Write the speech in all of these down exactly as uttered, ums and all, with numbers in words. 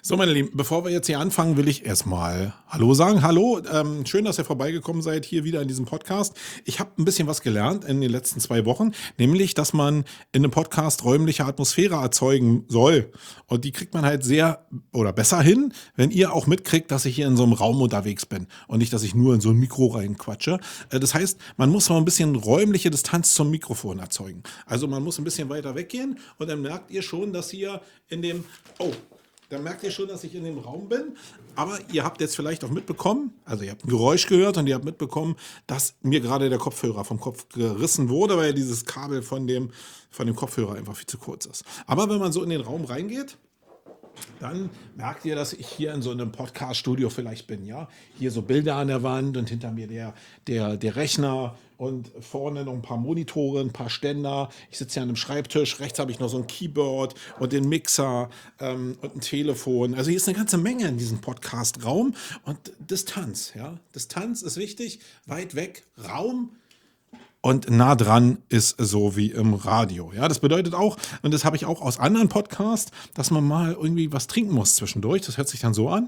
So, meine Lieben, bevor wir jetzt hier anfangen, will ich erstmal Hallo sagen. Hallo, ähm, schön, dass ihr vorbeigekommen seid hier wieder in diesem Podcast. Ich habe ein bisschen was gelernt in den letzten zwei Wochen, nämlich, dass man in einem Podcast räumliche Atmosphäre erzeugen soll. Und die kriegt man halt sehr oder besser hin, wenn ihr auch mitkriegt, dass ich hier in so einem Raum unterwegs bin und nicht, dass ich nur in so ein Mikro reinquatsche. Äh, das heißt, man muss mal ein bisschen räumliche Distanz zum Mikrofon erzeugen. Also man muss ein bisschen weiter weggehen und dann merkt ihr schon, dass ihr in dem... Oh, Dann merkt ihr schon, dass ich in dem Raum bin. Aber ihr habt jetzt vielleicht auch mitbekommen, also ihr habt ein Geräusch gehört und ihr habt mitbekommen, dass mir gerade der Kopfhörer vom Kopf gerissen wurde, weil dieses Kabel von dem, von dem Kopfhörer einfach viel zu kurz ist. Aber wenn man so in den Raum reingeht, dann merkt ihr, dass ich hier in so einem Podcast-Studio vielleicht bin, ja. Hier so Bilder an der Wand und hinter mir der, der, der Rechner und vorne noch ein paar Monitore, ein paar Ständer. Ich sitze hier an einem Schreibtisch, rechts habe ich noch so ein Keyboard und den Mixer ähm, und ein Telefon. Also hier ist eine ganze Menge in diesem Podcast-Raum und Distanz, ja. Distanz ist wichtig, weit weg, Raum. Und nah dran ist so wie im Radio. Ja, das bedeutet auch, und das habe ich auch aus anderen Podcasts, dass man mal irgendwie was trinken muss zwischendurch. Das hört sich dann so an.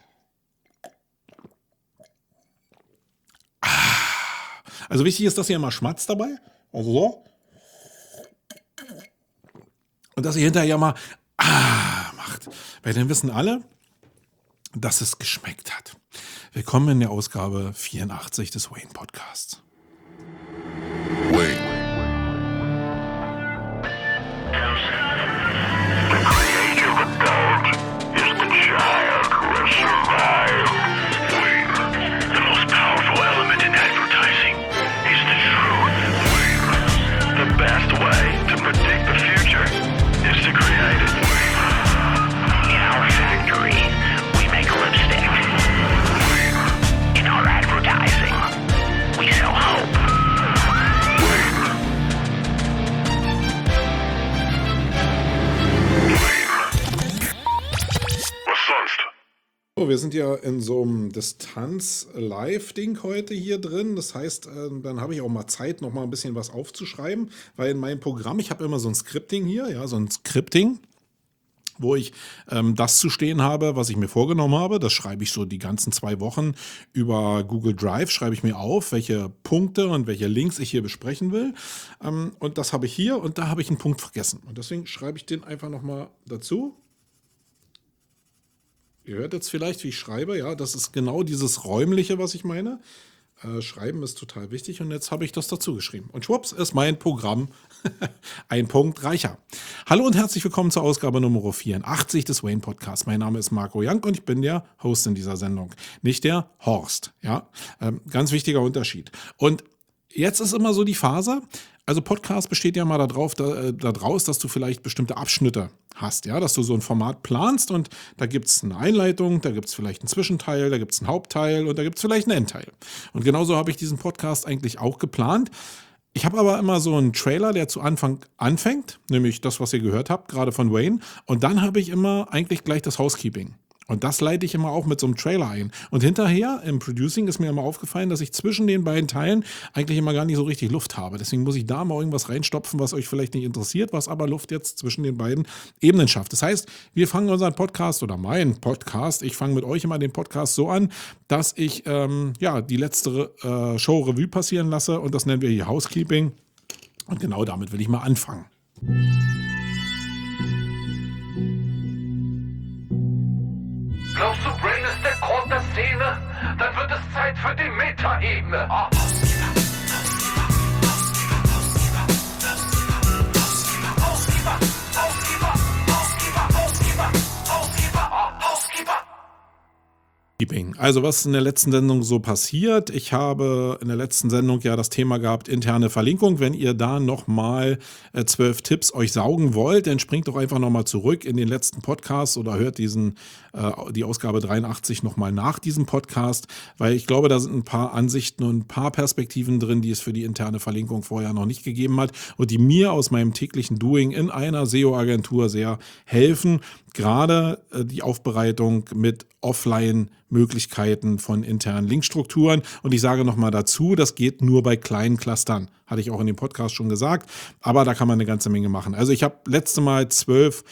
Also wichtig ist, dass ihr immer schmatzt dabei. Also so. Und dass ihr hinterher mal ah macht. Weil dann wissen alle, dass es geschmeckt hat. Willkommen in der Ausgabe vierundachtzig des Wayne Podcasts. Wayne. The creative adult is the child who has survived. Wayne. The most powerful element in advertising is the truth. Wayne. The best way to predict the future is to create it. Wayne. In our factory, we make lipstick. Wayne. In our advertising, we sell hope. Oh, wir sind ja in so einem Distanz-Live-Ding heute hier drin. Das heißt, äh, dann habe ich auch mal Zeit, noch mal ein bisschen was aufzuschreiben, weil in meinem Programm, ich habe immer so ein Scripting hier, ja, so ein Scripting, wo ich ähm, das zu stehen habe, was ich mir vorgenommen habe. Das schreibe ich so die ganzen zwei Wochen über Google Drive, schreibe ich mir auf, welche Punkte und welche Links ich hier besprechen will. Ähm, und das habe ich hier und da habe ich einen Punkt vergessen. Und deswegen schreibe ich den einfach noch mal dazu. Ihr hört jetzt vielleicht, wie ich schreibe. Ja, das ist genau dieses Räumliche, was ich meine. Äh, Schreiben ist total wichtig und jetzt habe ich das dazu geschrieben. Und schwupps ist mein Programm ein Punkt reicher. Hallo und herzlich willkommen zur Ausgabe Nummer vierundachtzig des Wayne Podcasts. Mein Name ist Marco Jank und ich bin der Host in dieser Sendung. Nicht der Horst. Ja, ähm, ganz wichtiger Unterschied. Und jetzt ist immer so die Phase, also Podcast besteht ja mal darauf, da, daraus, dass du vielleicht bestimmte Abschnitte hast, ja, dass du so ein Format planst und da gibt es eine Einleitung, da gibt es vielleicht einen Zwischenteil, da gibt es einen Hauptteil und da gibt es vielleicht einen Endteil. Und genauso habe ich diesen Podcast eigentlich auch geplant. Ich habe aber immer so einen Trailer, der zu Anfang anfängt, nämlich das, was ihr gehört habt, gerade von Wayne. Und dann habe ich immer eigentlich gleich das Housekeeping. Und das leite ich immer auch mit so einem Trailer ein. Und hinterher im Producing ist mir immer aufgefallen, dass ich zwischen den beiden Teilen eigentlich immer gar nicht so richtig Luft habe. Deswegen muss ich da mal irgendwas reinstopfen, was euch vielleicht nicht interessiert, was aber Luft jetzt zwischen den beiden Ebenen schafft. Das heißt, wir fangen unseren Podcast oder meinen Podcast, ich fange mit euch immer den Podcast so an, dass ich ähm, ja die letzte äh, Show-Revue passieren lasse und das nennen wir hier Housekeeping. Und genau damit will ich mal anfangen. Glaubst du, Brain ist der Grund der Szene? Dann wird es Zeit für die Meta-Ebene. Ah. Also was in der letzten Sendung so passiert, ich habe in der letzten Sendung ja das Thema gehabt, interne Verlinkung. Wenn ihr da nochmal äh, zwölf Tipps euch saugen wollt, dann springt doch einfach nochmal zurück in den letzten Podcast oder hört diesen, äh, die Ausgabe dreiundachtzig nochmal nach diesem Podcast, weil ich glaube, da sind ein paar Ansichten und ein paar Perspektiven drin, die es für die interne Verlinkung vorher noch nicht gegeben hat und die mir aus meinem täglichen Doing in einer S E O-Agentur sehr helfen. Gerade äh, die Aufbereitung mit Offline-Möglichkeiten von internen Linkstrukturen. Und ich sage nochmal dazu, das geht nur bei kleinen Clustern. Hatte ich auch in dem Podcast schon gesagt. Aber da kann man eine ganze Menge machen. Also ich habe letzte Mal zwölf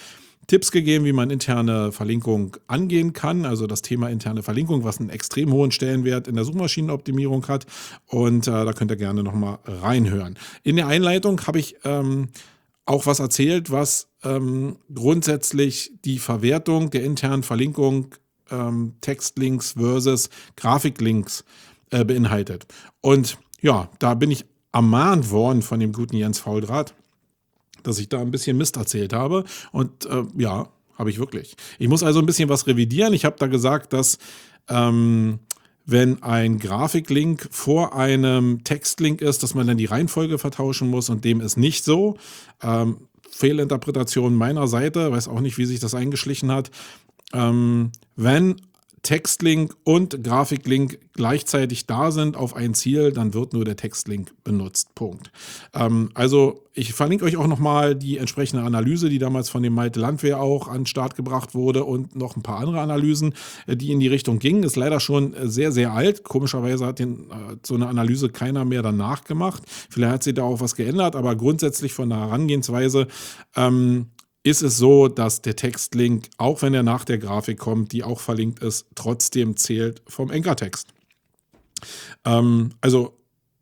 Tipps gegeben, wie man interne Verlinkung angehen kann, also das Thema interne Verlinkung, was einen extrem hohen Stellenwert in der Suchmaschinenoptimierung hat. Und äh, da könnt ihr gerne nochmal reinhören. In der Einleitung habe ich ähm, auch was erzählt, was ähm, grundsätzlich die Verwertung der internen Verlinkung ähm, Textlinks versus Grafiklinks äh, beinhaltet. Und ja, da bin ich ermahnt worden von dem guten Jens Fauldraht, dass ich da ein bisschen Mist erzählt habe. Und äh, ja, habe ich wirklich. Ich muss also ein bisschen was revidieren. Ich habe da gesagt, dass ähm, wenn ein Grafiklink vor einem Textlink ist, dass man dann die Reihenfolge vertauschen muss, und dem ist nicht so. Ähm, Fehlinterpretation meiner Seite, weiß auch nicht, wie sich das eingeschlichen hat. Ähm, wenn Textlink und Grafiklink gleichzeitig da sind auf ein Ziel, dann wird nur der Textlink benutzt. Punkt. Ähm, also ich verlinke euch auch nochmal die entsprechende Analyse, die damals von dem Malte Landwehr auch an den Start gebracht wurde, und noch ein paar andere Analysen, die in die Richtung gingen. Ist leider schon sehr, sehr alt. Komischerweise hat den, äh, so eine Analyse keiner mehr danach gemacht. Vielleicht hat sich da auch was geändert, aber grundsätzlich von der Herangehensweise ähm, ist es so, dass der Textlink, auch wenn er nach der Grafik kommt, die auch verlinkt ist, trotzdem zählt vom Anchor-Text. Ähm, also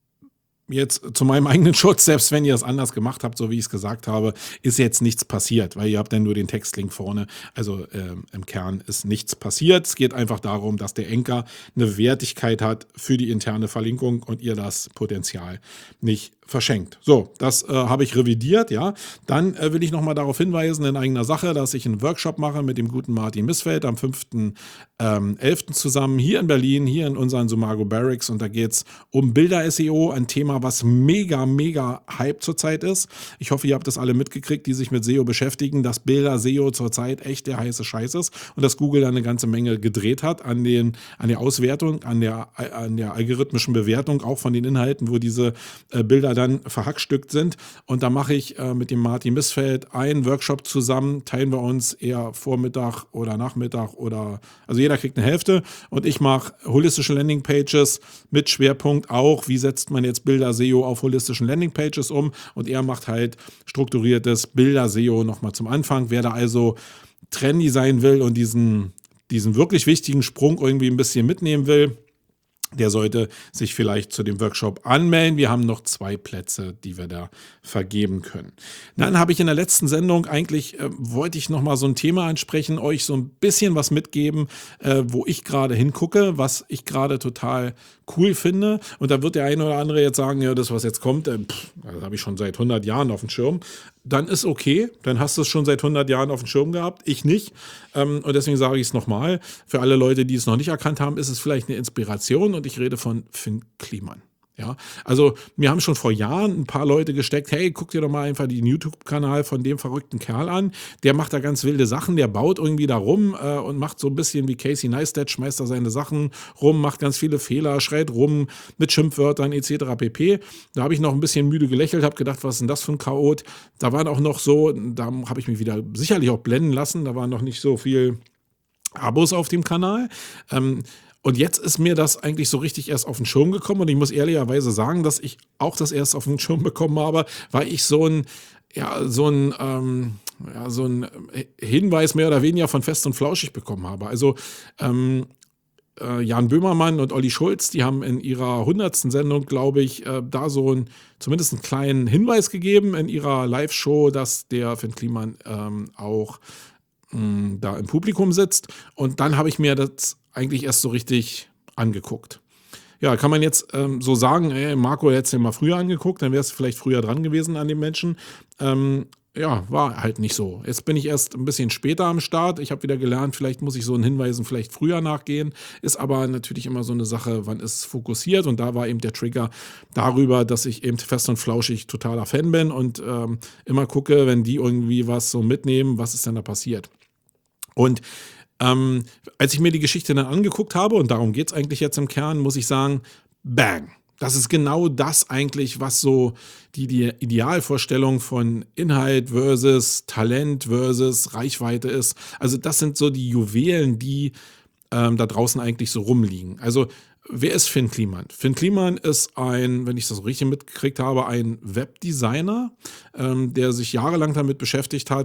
jetzt zu meinem eigenen Schutz, selbst wenn ihr es anders gemacht habt, so wie ich es gesagt habe, ist jetzt nichts passiert, weil ihr habt dann nur den Textlink vorne. Also ähm, im Kern ist nichts passiert. Es geht einfach darum, dass der Anchor eine Wertigkeit hat für die interne Verlinkung und ihr das Potenzial nicht verschenkt. So, das äh, habe ich revidiert, ja. Dann äh, will ich nochmal darauf hinweisen, in eigener Sache, dass ich einen Workshop mache mit dem guten Martin Missfeld am fünften elften zusammen hier in Berlin, hier in unseren Sumago Barracks, und da geht es um Bilder-S E O, ein Thema, was mega, mega Hype zurzeit ist. Ich hoffe, ihr habt das alle mitgekriegt, die sich mit S E O beschäftigen, dass Bilder-S E O zurzeit echt der heiße Scheiß ist und dass Google da eine ganze Menge gedreht hat an, den, an der Auswertung, an der, an der algorithmischen Bewertung, auch von den Inhalten, wo diese äh, Bilder dann verhackstückt sind. Und da mache ich äh, mit dem Martin Missfeld einen Workshop zusammen, teilen wir uns eher Vormittag oder Nachmittag oder, also jeder kriegt eine Hälfte, und ich mache holistische Landingpages mit Schwerpunkt auch, wie setzt man jetzt Bilder-S E O auf holistischen Landingpages um, und er macht halt strukturiertes Bilder-S E O nochmal zum Anfang. Wer da also trendy sein will und diesen, diesen wirklich wichtigen Sprung irgendwie ein bisschen mitnehmen will, der sollte sich vielleicht zu dem Workshop anmelden. Wir haben noch zwei Plätze, die wir da vergeben können. Dann habe ich in der letzten Sendung eigentlich, äh, wollte ich nochmal so ein Thema ansprechen, euch so ein bisschen was mitgeben, äh, wo ich gerade hingucke, was ich gerade total cool finde. Und da wird der eine oder andere jetzt sagen, ja, das, was jetzt kommt, äh, pff, das habe ich schon seit hundert Jahren auf dem Schirm. Dann ist okay, dann hast du es schon seit hundert Jahren auf dem Schirm gehabt, ich nicht. Ähm, und deswegen sage ich es nochmal. Für alle Leute, die es noch nicht erkannt haben, ist es vielleicht eine Inspiration, und ich rede von Finn Kliman. Ja, also mir haben schon vor Jahren ein paar Leute gesteckt, hey, guck dir doch mal einfach den YouTube-Kanal von dem verrückten Kerl an. Der macht da ganz wilde Sachen, der baut irgendwie da rum äh, und macht so ein bisschen wie Casey Neistat, schmeißt da seine Sachen rum, macht ganz viele Fehler, schreit rum mit Schimpfwörtern et cetera pp. Da habe ich noch ein bisschen müde gelächelt, habe gedacht, was ist denn das für ein Chaot? Da waren auch noch so, da habe ich mich wieder sicherlich auch blenden lassen, da waren noch nicht so viel Abos auf dem Kanal. Ähm, Und jetzt ist mir das eigentlich so richtig erst auf den Schirm gekommen, und ich muss ehrlicherweise sagen, dass ich auch das erst auf den Schirm bekommen habe, weil ich so ein, ja, so ein, ähm, ja, so ein Hinweis mehr oder weniger von Fest und Flauschig bekommen habe. Also ähm, äh, Jan Böhmermann und Olli Schulz, die haben in ihrer hundertsten Sendung, glaube ich, äh, da so ein, zumindest einen kleinen Hinweis gegeben in ihrer Live-Show, dass der Finn Kliman ähm, auch mh, da im Publikum sitzt. Und dann habe ich mir das eigentlich erst so richtig angeguckt. Ja, kann man jetzt ähm, so sagen, ey, Marco hätte es ja mal früher angeguckt, dann wäre es vielleicht früher dran gewesen an den Menschen. Ähm, ja, war halt nicht so. Jetzt bin ich erst ein bisschen später am Start. Ich habe wieder gelernt, vielleicht muss ich so einen Hinweisen vielleicht früher nachgehen. Ist aber natürlich immer so eine Sache, wann ist es fokussiert. Und da war eben der Trigger darüber, dass ich eben Fest und Flauschig totaler Fan bin und ähm, immer gucke, wenn die irgendwie was so mitnehmen, was ist denn da passiert. Und Ähm, als ich mir die Geschichte dann angeguckt habe, und darum geht es eigentlich jetzt im Kern, muss ich sagen, bang. Das ist genau das eigentlich, was so die, die Idealvorstellung von Inhalt versus Talent versus Reichweite ist. Also das sind so die Juwelen, die ähm, da draußen eigentlich so rumliegen. Also wer ist Finn Kliman? Finn Kliman ist ein, wenn ich das so richtig mitgekriegt habe, ein Webdesigner, ähm, der sich jahrelang damit beschäftigt hat,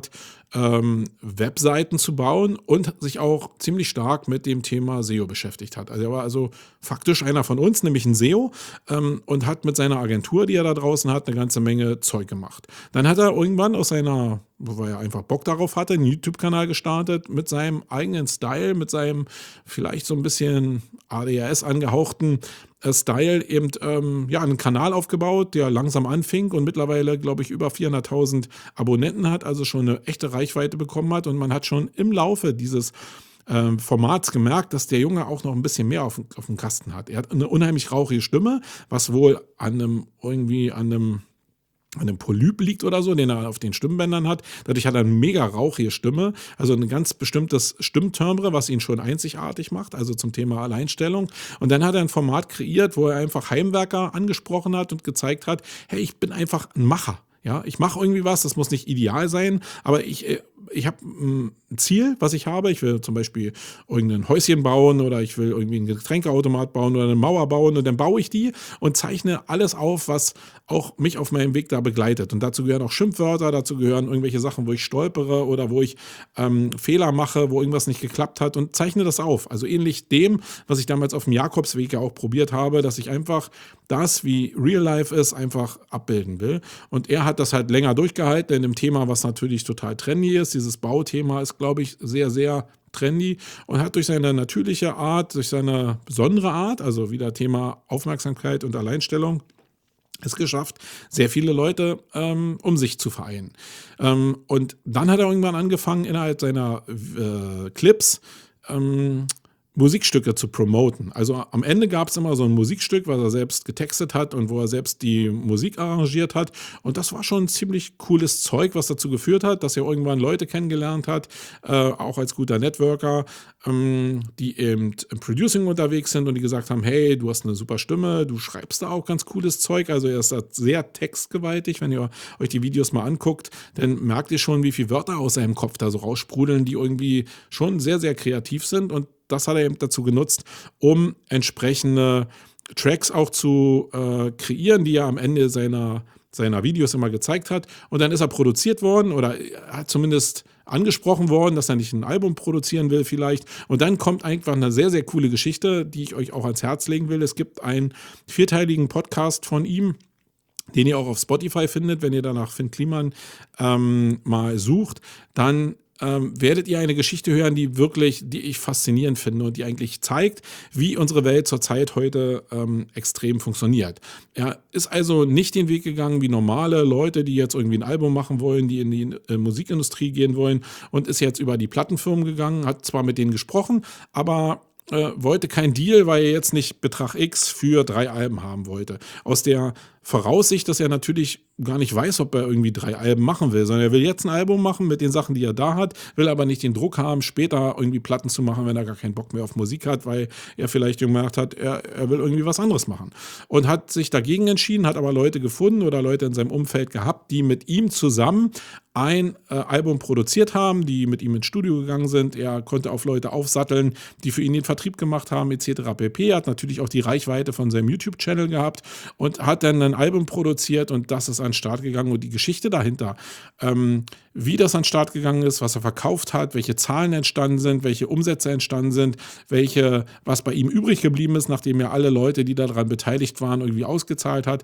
ähm, Webseiten zu bauen und sich auch ziemlich stark mit dem Thema S E O beschäftigt hat. Also er war also faktisch einer von uns, nämlich ein S E O, ähm, und hat mit seiner Agentur, die er da draußen hat, eine ganze Menge Zeug gemacht. Dann hat er irgendwann aus seiner, wo er einfach Bock darauf hatte, einen YouTube-Kanal gestartet mit seinem eigenen Style, mit seinem vielleicht so ein bisschen A D H S angehauchten äh, Style eben ähm, ja, einen Kanal aufgebaut, der langsam anfing und mittlerweile, glaube ich, über vierhunderttausend Abonnenten hat, also schon eine echte Reichweite bekommen hat. Und man hat schon im Laufe dieses ähm, Formats gemerkt, dass der Junge auch noch ein bisschen mehr auf, auf dem Kasten hat. Er hat eine unheimlich rauchige Stimme, was wohl an einem irgendwie an einem an einem Polyp liegt oder so, den er auf den Stimmbändern hat. Dadurch hat er eine mega rauchige Stimme, also ein ganz bestimmtes Stimmtimbre, was ihn schon einzigartig macht, also zum Thema Alleinstellung. Und dann hat er ein Format kreiert, wo er einfach Heimwerker angesprochen hat und gezeigt hat, hey, ich bin einfach ein Macher. Ja, ich mache irgendwie was, das muss nicht ideal sein, aber ich, äh, ich habe ein Ziel, was ich habe. Ich will zum Beispiel irgendein Häuschen bauen oder ich will irgendwie einen Getränkeautomat bauen oder eine Mauer bauen und dann baue ich die und zeichne alles auf, was auch mich auf meinem Weg da begleitet. Und dazu gehören auch Schimpfwörter, dazu gehören irgendwelche Sachen, wo ich stolpere oder wo ich ähm, Fehler mache, wo irgendwas nicht geklappt hat und zeichne das auf. Also ähnlich dem, was ich damals auf dem Jakobsweg ja auch probiert habe, dass ich einfach das, wie Real Life ist, einfach abbilden will. Und er hat das halt länger durchgehalten in dem Thema, was natürlich total trendy ist. Dieses Bauthema ist, glaube ich, sehr, sehr trendy und hat durch seine natürliche Art, durch seine besondere Art, also wieder Thema Aufmerksamkeit und Alleinstellung, es geschafft, sehr viele Leute ähm, um sich zu vereinen. Ähm, und dann hat er irgendwann angefangen, innerhalb seiner äh, Clips ähm, Musikstücke zu promoten. Also am Ende gab es immer so ein Musikstück, was er selbst getextet hat und wo er selbst die Musik arrangiert hat. Und das war schon ein ziemlich cooles Zeug, was dazu geführt hat, dass er irgendwann Leute kennengelernt hat, äh, auch als guter Networker, ähm, die eben im Producing unterwegs sind und die gesagt haben, hey, du hast eine super Stimme, du schreibst da auch ganz cooles Zeug. Also er ist da sehr textgewaltig. Wenn ihr euch die Videos mal anguckt, dann merkt ihr schon, wie viele Wörter aus seinem Kopf da so raussprudeln, die irgendwie schon sehr, sehr kreativ sind. Und das hat er eben dazu genutzt, um entsprechende Tracks auch zu äh, kreieren, die er am Ende seiner, seiner Videos immer gezeigt hat. Und dann ist er produziert worden oder hat zumindest angesprochen worden, dass er nicht ein Album produzieren will vielleicht. Und dann kommt einfach eine sehr, sehr coole Geschichte, die ich euch auch ans Herz legen will. Es gibt einen vierteiligen Podcast von ihm, den ihr auch auf Spotify findet. Wenn ihr danach Finn Kliman ähm, mal sucht, dann Ähm, werdet ihr eine Geschichte hören, die wirklich, die ich faszinierend finde und die eigentlich zeigt, wie unsere Welt zurzeit heute ähm, extrem funktioniert. Er ist also nicht den Weg gegangen wie normale Leute, die jetzt irgendwie ein Album machen wollen, die in die äh, Musikindustrie gehen wollen und ist jetzt über die Plattenfirmen gegangen, hat zwar mit denen gesprochen, aber äh, wollte kein Deal, weil er jetzt nicht Betrag X für drei Alben haben wollte. Aus der Voraussicht, dass er natürlich gar nicht weiß, ob er irgendwie drei Alben machen will, sondern er will jetzt ein Album machen mit den Sachen, die er da hat, will aber nicht den Druck haben, später irgendwie Platten zu machen, wenn er gar keinen Bock mehr auf Musik hat, weil er vielleicht gemerkt hat, er, er will irgendwie was anderes machen. Und hat sich dagegen entschieden, hat aber Leute gefunden oder Leute in seinem Umfeld gehabt, die mit ihm zusammen ein äh, Album produziert haben, die mit ihm ins Studio gegangen sind. Er konnte auf Leute aufsatteln, die für ihn den Vertrieb gemacht haben, et cetera pp. Er hat natürlich auch die Reichweite von seinem YouTube-Channel gehabt und hat dann ein Album produziert und das ist an den Start gegangen und die Geschichte dahinter, ähm, wie das an den Start gegangen ist, was er verkauft hat, welche Zahlen entstanden sind, welche Umsätze entstanden sind, welche, was bei ihm übrig geblieben ist, nachdem er alle Leute, die daran beteiligt waren, irgendwie ausgezahlt hat.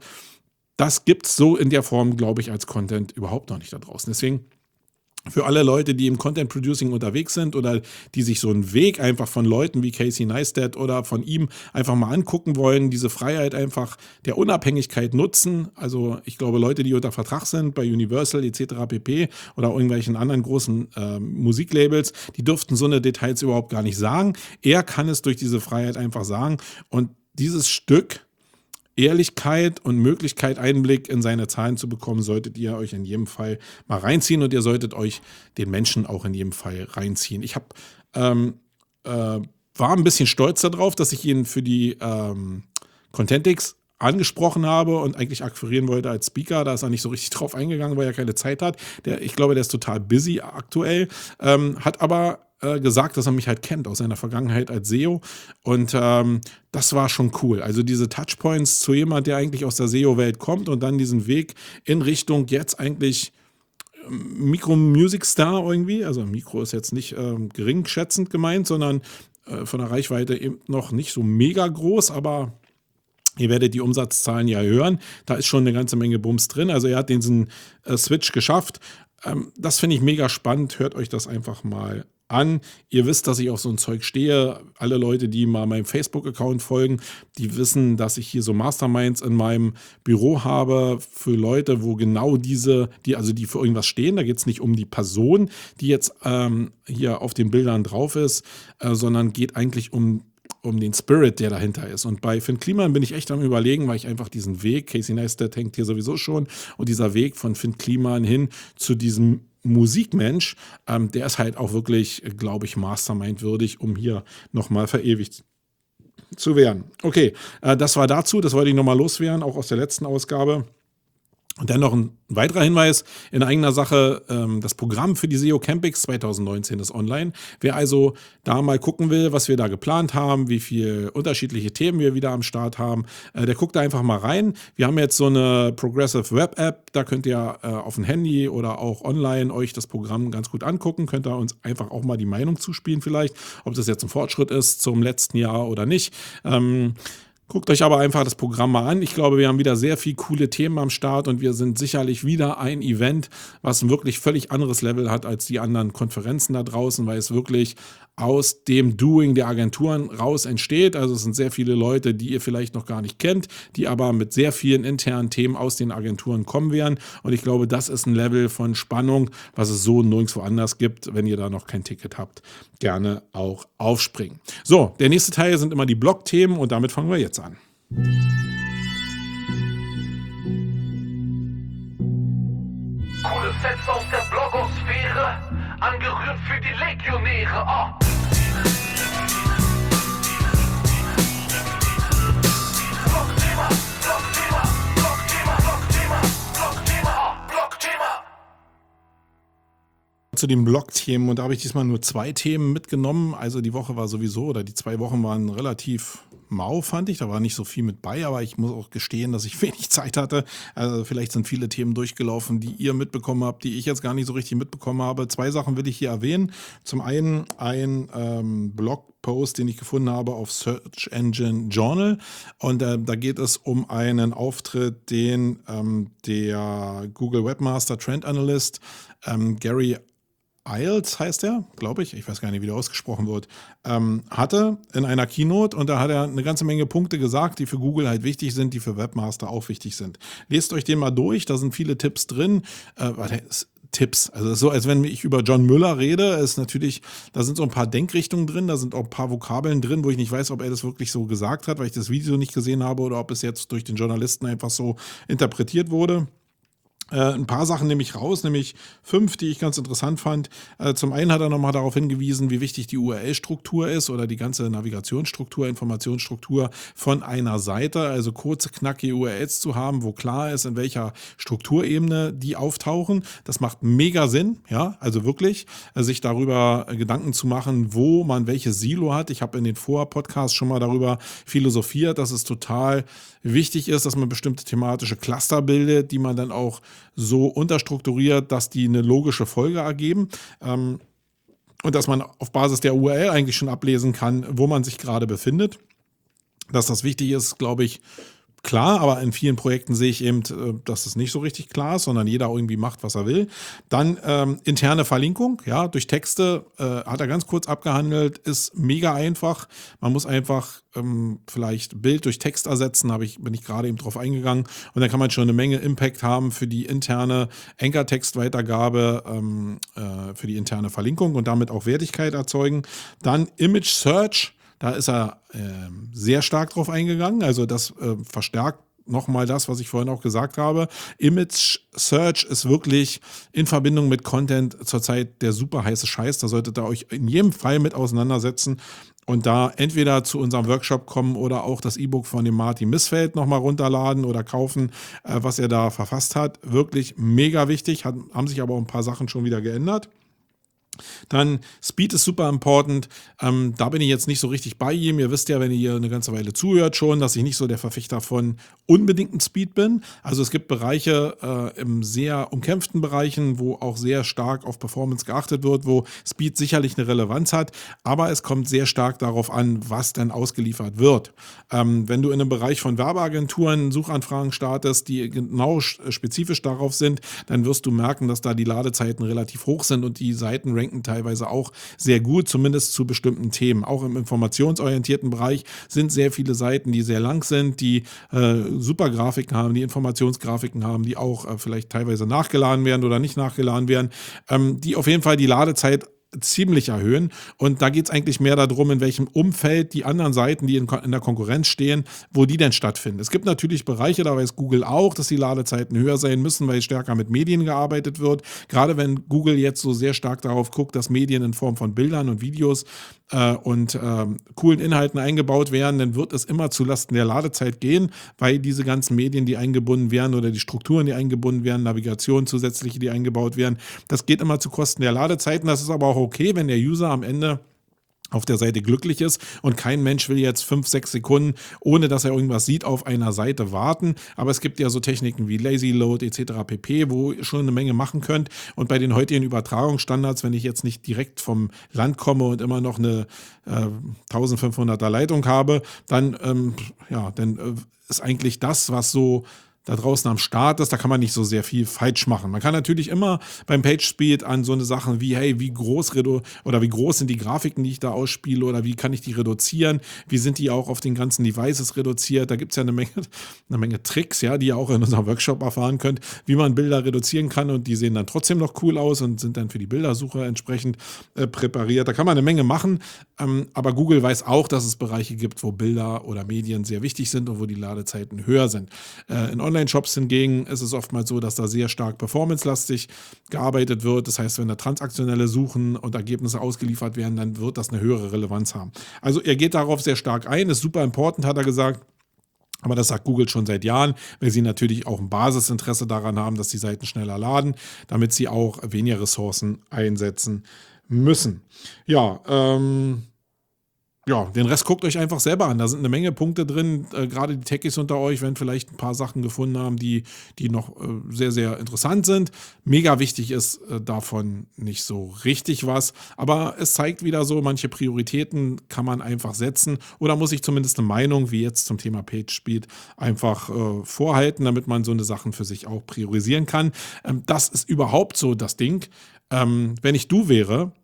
Das gibt es so in der Form, glaube ich, als Content überhaupt noch nicht da draußen. Deswegen für alle Leute, die im Content Producing unterwegs sind oder die sich so einen Weg einfach von Leuten wie Casey Neistat oder von ihm einfach mal angucken wollen, diese Freiheit einfach der Unabhängigkeit nutzen. Also ich glaube, Leute, die unter Vertrag sind bei Universal et cetera pp. Oder irgendwelchen anderen großen äh, Musiklabels, die dürften so eine Details überhaupt gar nicht sagen. Er kann es durch diese Freiheit einfach sagen. Und dieses Stück Ehrlichkeit und Möglichkeit, Einblick in seine Zahlen zu bekommen, solltet ihr euch in jedem Fall mal reinziehen und ihr solltet euch den Menschen auch in jedem Fall reinziehen. Ich hab, ähm, äh, war ein bisschen stolz darauf, dass ich ihn für die ähm, Contentix angesprochen habe und eigentlich akquirieren wollte als Speaker. Da ist er nicht so richtig drauf eingegangen, weil er keine Zeit hat. Der, ich glaube, der ist total busy aktuell, ähm, hat aber gesagt, dass er mich halt kennt aus seiner Vergangenheit als S E O und ähm, das war schon cool. Also diese Touchpoints zu jemand, der eigentlich aus der S E O-Welt kommt und dann diesen Weg in Richtung jetzt eigentlich Micro Music Star irgendwie. Also Mikro ist jetzt nicht ähm, geringschätzend gemeint, sondern äh, von der Reichweite eben noch nicht so mega groß, aber ihr werdet die Umsatzzahlen ja hören. Da ist schon eine ganze Menge Bums drin. Also er hat diesen äh, Switch geschafft. Ähm, das finde ich mega spannend. Hört euch das einfach mal an. Ihr wisst, dass ich auf so ein Zeug stehe. Alle Leute, die mal meinem Facebook-Account folgen, die wissen, dass ich hier so Masterminds in meinem Büro habe für Leute, wo genau diese, die also die für irgendwas stehen. Da geht es nicht um die Person, die jetzt ähm, hier auf den Bildern drauf ist, äh, sondern geht eigentlich um um den Spirit, der dahinter ist. Und bei Finn Kliman bin ich echt am Überlegen, weil ich einfach diesen Weg, Casey Neistat hängt hier sowieso schon, und dieser Weg von Finn Kliman hin zu diesem Musikmensch, ähm, der ist halt auch wirklich, glaube ich, Mastermind würdig, um hier nochmal verewigt zu werden. Okay, äh, das war dazu, das wollte ich nochmal loswerden, auch aus der letzten Ausgabe. Und dann noch ein weiterer Hinweis in eigener Sache, ähm, das Programm für die S E O Campix zwanzig neunzehn ist online. Wer also da mal gucken will, was wir da geplant haben, wie viele unterschiedliche Themen wir wieder am Start haben, äh, der guckt da einfach mal rein. Wir haben jetzt so eine Progressive Web App, da könnt ihr äh, auf dem Handy oder auch online euch das Programm ganz gut angucken, könnt ihr uns einfach auch mal die Meinung zuspielen vielleicht, ob das jetzt ein Fortschritt ist zum letzten Jahr oder nicht. Ähm, Guckt euch aber einfach das Programm mal an. Ich glaube, wir haben wieder sehr viele coole Themen am Start und wir sind sicherlich wieder ein Event, was ein wirklich völlig anderes Level hat als die anderen Konferenzen da draußen, weil es wirklich aus dem Doing der Agenturen raus entsteht. Also es sind sehr viele Leute, die ihr vielleicht noch gar nicht kennt, die aber mit sehr vielen internen Themen aus den Agenturen kommen werden. Und ich glaube, das ist ein Level von Spannung, was es so nirgendwo anders gibt. Wenn ihr da noch kein Ticket habt, gerne auch aufspringen. So, der nächste Teil sind immer die Blog-Themen und damit fangen wir jetzt an. Coole Sets aus der Blogosphäre, angerührt für die Legionäre. Oh. Blogthema, Blogthema, Blogthema, Blogthema, Blogthema, oh, Blogthema. Zu den Blog-Themen, und da habe ich diesmal nur zwei Themen mitgenommen. Also die Woche war sowieso, oder die zwei Wochen waren relativ mau, fand ich. Da war nicht so viel mit bei, aber ich muss auch gestehen, dass ich wenig Zeit hatte. Also vielleicht sind viele Themen durchgelaufen, die ihr mitbekommen habt, die ich jetzt gar nicht so richtig mitbekommen habe. Zwei Sachen will ich hier erwähnen. Zum einen ein ähm, Blogpost, den ich gefunden habe auf Search Engine Journal. Und äh, da geht es um einen Auftritt, den ähm, der Google Webmaster Trend Analyst ähm, Gary Iles heißt er, glaube ich, ich weiß gar nicht, wie der ausgesprochen wird, ähm, hatte in einer Keynote, und da hat er eine ganze Menge Punkte gesagt, die für Google halt wichtig sind, die für Webmaster auch wichtig sind. Lest euch den mal durch, da sind viele Tipps drin. Äh, warte, Tipps, also so, als wenn ich über John Müller rede, ist natürlich, da sind so ein paar Denkrichtungen drin, da sind auch ein paar Vokabeln drin, wo ich nicht weiß, ob er das wirklich so gesagt hat, weil ich das Video nicht gesehen habe oder ob es jetzt durch den Journalisten einfach so interpretiert wurde. Äh, ein paar Sachen nehme ich raus, nämlich fünf, die ich ganz interessant fand. Äh, zum einen hat er nochmal darauf hingewiesen, wie wichtig die U R L-Struktur ist oder die ganze Navigationsstruktur, Informationsstruktur von einer Seite. Also kurze, knackige U R Ls zu haben, wo klar ist, in welcher Strukturebene die auftauchen. Das macht mega Sinn, ja, also wirklich, äh, sich darüber Gedanken zu machen, wo man welches Silo hat. Ich habe in den Vor-Podcasts schon mal darüber philosophiert, dass es total wichtig ist, dass man bestimmte thematische Cluster bildet, die man dann auch so unterstrukturiert, dass die eine logische Folge ergeben. Ähm, und dass man auf Basis der U R L eigentlich schon ablesen kann, wo man sich gerade befindet. Dass das wichtig ist, glaube ich, klar, aber in vielen Projekten sehe ich eben, dass es nicht so richtig klar ist, sondern jeder irgendwie macht, was er will. Dann ähm, interne Verlinkung, ja, durch Texte, äh, hat er ganz kurz abgehandelt, ist mega einfach. Man muss einfach ähm, vielleicht Bild durch Text ersetzen, habe ich, bin ich gerade eben drauf eingegangen. Und dann kann man schon eine Menge Impact haben für die interne Anchor-Text-Weitergabe, ähm, äh, für die interne Verlinkung und damit auch Wertigkeit erzeugen. Dann Image Search. Da ist er äh, sehr stark drauf eingegangen. Also das äh, verstärkt nochmal das, was ich vorhin auch gesagt habe. Image Search ist wirklich in Verbindung mit Content zurzeit der super heiße Scheiß. Da solltet ihr euch in jedem Fall mit auseinandersetzen und da entweder zu unserem Workshop kommen oder auch das E-Book von dem Martin Missfeld nochmal runterladen oder kaufen, äh, was er da verfasst hat. Wirklich mega wichtig, hat, haben sich aber auch ein paar Sachen schon wieder geändert. Dann Speed ist super important. Ähm, da bin ich jetzt nicht so richtig bei ihm. Ihr wisst ja, wenn ihr hier eine ganze Weile zuhört schon, dass ich nicht so der Verfechter von unbedingtem Speed bin. Also es gibt Bereiche äh, im sehr umkämpften Bereichen, wo auch sehr stark auf Performance geachtet wird, wo Speed sicherlich eine Relevanz hat, aber es kommt sehr stark darauf an, was denn ausgeliefert wird. Ähm, wenn du in einem Bereich von Werbeagenturen Suchanfragen startest, die genau spezifisch darauf sind, dann wirst du merken, dass da die Ladezeiten relativ hoch sind und die Seiten ranken teilweise auch sehr gut, zumindest zu bestimmten Themen. Auch im informationsorientierten Bereich sind sehr viele Seiten, die sehr lang sind, die äh, super Grafiken haben, die Informationsgrafiken haben, die auch äh, vielleicht teilweise nachgeladen werden oder nicht nachgeladen werden, ähm, die auf jeden Fall die Ladezeit ziemlich erhöhen. Und da geht es eigentlich mehr darum, in welchem Umfeld die anderen Seiten, die in, in der Konkurrenz stehen, wo die denn stattfinden. Es gibt natürlich Bereiche, da weiß Google auch, dass die Ladezeiten höher sein müssen, weil stärker mit Medien gearbeitet wird. Gerade wenn Google jetzt so sehr stark darauf guckt, dass Medien in Form von Bildern und Videos äh, und äh, coolen Inhalten eingebaut werden, dann wird es immer zulasten der Ladezeit gehen, weil diese ganzen Medien, die eingebunden werden oder die Strukturen, die eingebunden werden, Navigation zusätzliche, die eingebaut werden, das geht immer zu Kosten der Ladezeiten. Das ist aber auch okay, wenn der User am Ende auf der Seite glücklich ist und kein Mensch will jetzt fünf, sechs Sekunden, ohne dass er irgendwas sieht, auf einer Seite warten. Aber es gibt ja so Techniken wie Lazy Load et cetera pp., wo ihr schon eine Menge machen könnt. Und bei den heutigen Übertragungsstandards, wenn ich jetzt nicht direkt vom Land komme und immer noch eine äh, eintausendfünfhunderter Leitung habe, dann, ähm, ja, dann äh, ist eigentlich das, was so da draußen am Start ist, da kann man nicht so sehr viel falsch machen. Man kann natürlich immer beim PageSpeed an so eine Sachen wie, hey, wie groß redu- oder wie groß sind die Grafiken, die ich da ausspiele, oder wie kann ich die reduzieren, wie sind die auch auf den ganzen Devices reduziert, da gibt es ja eine Menge, eine Menge Tricks, ja, die ihr auch in unserem Workshop erfahren könnt, wie man Bilder reduzieren kann und die sehen dann trotzdem noch cool aus und sind dann für die Bildersuche entsprechend äh, präpariert. Da kann man eine Menge machen, ähm, aber Google weiß auch, dass es Bereiche gibt, wo Bilder oder Medien sehr wichtig sind und wo die Ladezeiten höher sind. Äh, in Online-Shops hingegen ist es oftmals so, dass da sehr stark performancelastig gearbeitet wird. Das heißt, wenn da transaktionelle Suchen und Ergebnisse ausgeliefert werden, dann wird das eine höhere Relevanz haben. Also er geht darauf sehr stark ein, ist super important, hat er gesagt. Aber das sagt Google schon seit Jahren, weil sie natürlich auch ein Basisinteresse daran haben, dass die Seiten schneller laden, damit sie auch weniger Ressourcen einsetzen müssen. Ja, ähm... Ja, den Rest guckt euch einfach selber an. Da sind eine Menge Punkte drin. Äh, gerade die Techies unter euch werden vielleicht ein paar Sachen gefunden haben, die, die noch äh, sehr, sehr interessant sind. Mega wichtig ist äh, davon nicht so richtig was. Aber es zeigt wieder so, manche Prioritäten kann man einfach setzen. Oder muss ich zumindest eine Meinung, wie jetzt zum Thema PageSpeed, einfach äh, vorhalten, damit man so eine Sachen für sich auch priorisieren kann. Ähm, das ist überhaupt so das Ding. Ähm, wenn ich du wäre...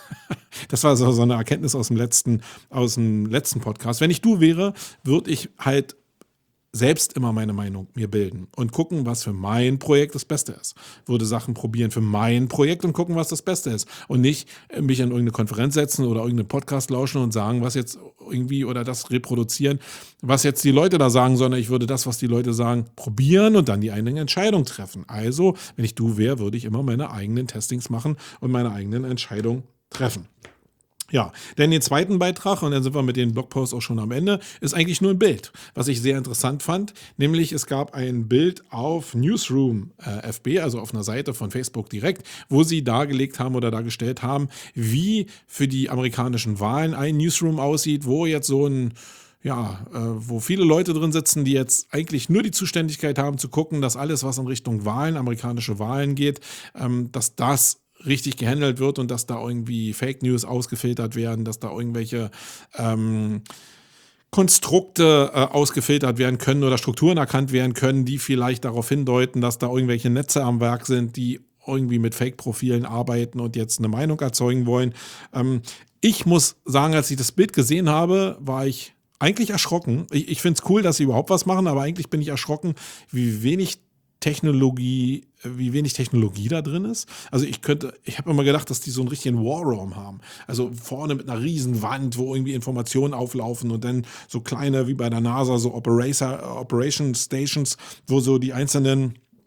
Das war so, so eine Erkenntnis aus dem letzten, aus dem letzten Podcast. Wenn ich du wäre, würde ich halt selbst immer meine Meinung mir bilden und gucken, was für mein Projekt das Beste ist. Würde Sachen probieren für mein Projekt und gucken, was das Beste ist. Und nicht mich an irgendeine Konferenz setzen oder irgendeinen Podcast lauschen und sagen, was jetzt irgendwie oder das reproduzieren, was jetzt die Leute da sagen, sondern ich würde das, was die Leute sagen, probieren und dann die eigene Entscheidung treffen. Also, wenn ich du wäre, würde ich immer meine eigenen Testings machen und meine eigenen Entscheidungen treffen. Ja, denn den zweiten Beitrag, und dann sind wir mit den Blogposts auch schon am Ende, ist eigentlich nur ein Bild, was ich sehr interessant fand. Nämlich es gab ein Bild auf Newsroom äh, F B, also auf einer Seite von Facebook direkt, wo sie dargelegt haben oder dargestellt haben, wie für die amerikanischen Wahlen ein Newsroom aussieht, wo jetzt so ein Ja, äh, wo viele Leute drin sitzen, die jetzt eigentlich nur die Zuständigkeit haben zu gucken, dass alles, was in Richtung Wahlen, amerikanische Wahlen geht, ähm, dass das richtig gehandelt wird und dass da irgendwie Fake News ausgefiltert werden, dass da irgendwelche ähm, Konstrukte äh, ausgefiltert werden können oder Strukturen erkannt werden können, die vielleicht darauf hindeuten, dass da irgendwelche Netze am Werk sind, die irgendwie mit Fake-Profilen arbeiten und jetzt eine Meinung erzeugen wollen. Ähm, ich muss sagen, als ich das Bild gesehen habe, war ich eigentlich erschrocken. Ich, ich finde es cool, dass sie überhaupt was machen, aber eigentlich bin ich erschrocken, wie wenig Technologie, wie wenig Technologie da drin ist. Also ich könnte, ich habe immer gedacht, dass die so einen richtigen War-Room haben. Also vorne mit einer riesen Wand, wo irgendwie Informationen auflaufen und dann so kleine, wie bei der NASA, so Operator, Operation Stations, wo so die einzelnen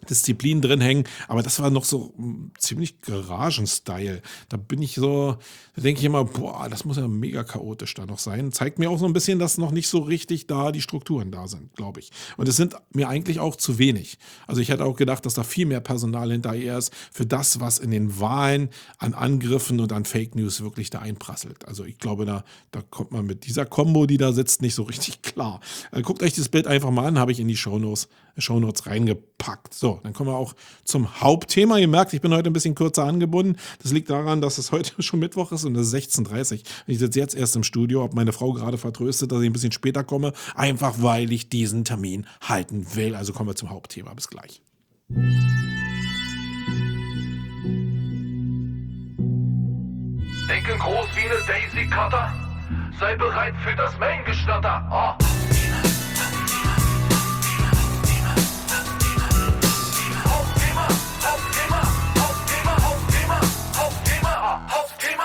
Disziplin drin hängen, aber das war noch so mm, ziemlich Garagen-Style. Da bin ich so, da denke ich immer, boah, das muss ja mega chaotisch da noch sein. Zeigt mir auch so ein bisschen, dass noch nicht so richtig da die Strukturen da sind, glaube ich. Und es sind mir eigentlich auch zu wenig. Also ich hätte auch gedacht, dass da viel mehr Personal hinterher ist für das, was in den Wahlen an Angriffen und an Fake News wirklich da einprasselt. Also ich glaube, da, da kommt man mit dieser Kombo, die da sitzt, nicht so richtig klar. Äh, guckt euch das Bild einfach mal an, habe ich in die Shownotes, Shownotes reingepackt. So, dann kommen wir auch zum Hauptthema. Ihr merkt, ich bin heute ein bisschen kürzer angebunden. Das liegt daran, dass es heute schon Mittwoch ist und es ist sechzehn Uhr dreißig. Ich sitze jetzt erst im Studio, habe meine Frau gerade vertröstet, dass ich ein bisschen später komme, einfach weil ich diesen Termin halten will. Also kommen wir zum Hauptthema. Bis gleich. Denke groß wie eine Daisy Cutter. Sei bereit für das Main-Gestatter. Oh. Hauptthema, Hauptthema, Hauptthema, Hauptthema, Hauptthema, ah, Hauptthema.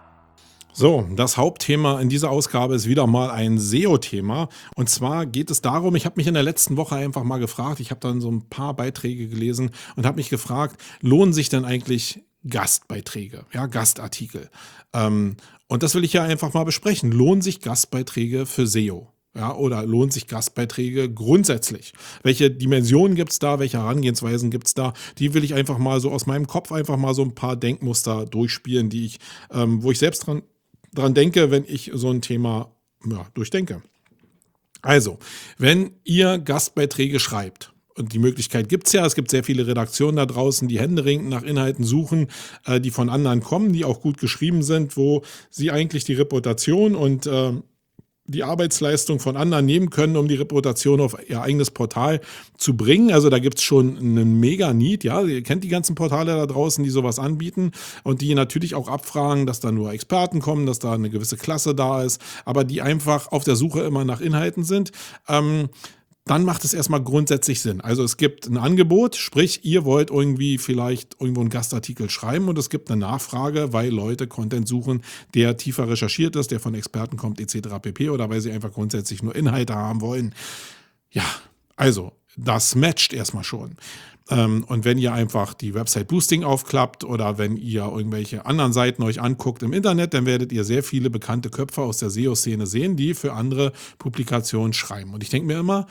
So, das Hauptthema in dieser Ausgabe ist wieder mal ein S E O-Thema. Und zwar geht es darum, ich habe mich in der letzten Woche einfach mal gefragt, ich habe dann so ein paar Beiträge gelesen und habe mich gefragt, lohnen sich denn eigentlich Gastbeiträge, ja, Gastartikel? Ähm, und das will ich ja einfach mal besprechen. Lohnen sich Gastbeiträge für S E O? Ja, oder lohnt sich Gastbeiträge grundsätzlich? Welche Dimensionen gibt es da? Welche Herangehensweisen gibt es da? Die will ich einfach mal so aus meinem Kopf einfach mal so ein paar Denkmuster durchspielen, die ich, ähm, wo ich selbst dran, dran denke, wenn ich so ein Thema ja, durchdenke. Also, wenn ihr Gastbeiträge schreibt, und die Möglichkeit gibt es ja, es gibt sehr viele Redaktionen da draußen, die händeringend nach Inhalten suchen, äh, die von anderen kommen, die auch gut geschrieben sind, wo sie eigentlich die Reputation und äh, die Arbeitsleistung von anderen nehmen können, um die Reputation auf ihr eigenes Portal zu bringen. Also da gibt es schon einen Mega-Need, ja. Ihr kennt die ganzen Portale da draußen, die sowas anbieten und die natürlich auch abfragen, dass da nur Experten kommen, dass da eine gewisse Klasse da ist, aber die einfach auf der Suche immer nach Inhalten sind. Ähm, dann macht es erstmal grundsätzlich Sinn. Also es gibt ein Angebot, sprich, ihr wollt irgendwie vielleicht irgendwo einen Gastartikel schreiben und es gibt eine Nachfrage, weil Leute Content suchen, der tiefer recherchiert ist, der von Experten kommt, et cetera pp. Oder weil sie einfach grundsätzlich nur Inhalte haben wollen. Ja, also das matcht erstmal schon. Und wenn ihr einfach die Website Boosting aufklappt oder wenn ihr irgendwelche anderen Seiten euch anguckt im Internet, dann werdet ihr sehr viele bekannte Köpfe aus der S E O-Szene sehen, die für andere Publikationen schreiben. Und ich denke mir immer,